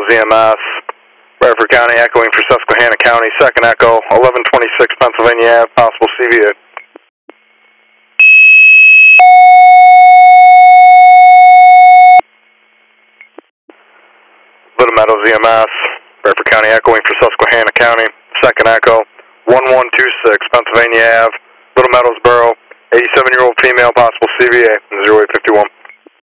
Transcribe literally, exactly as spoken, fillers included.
E M S, Bradford County, echoing for Susquehanna County, second echo, eleven twenty-six Pennsylvania Ave, possible C V A. Little Meadows E M S, Bradford County, echoing for Susquehanna County, second echo, one one two six Pennsylvania Ave, Little Meadows Borough, eighty-seven year old female, possible C V A, zero eight fifty-one.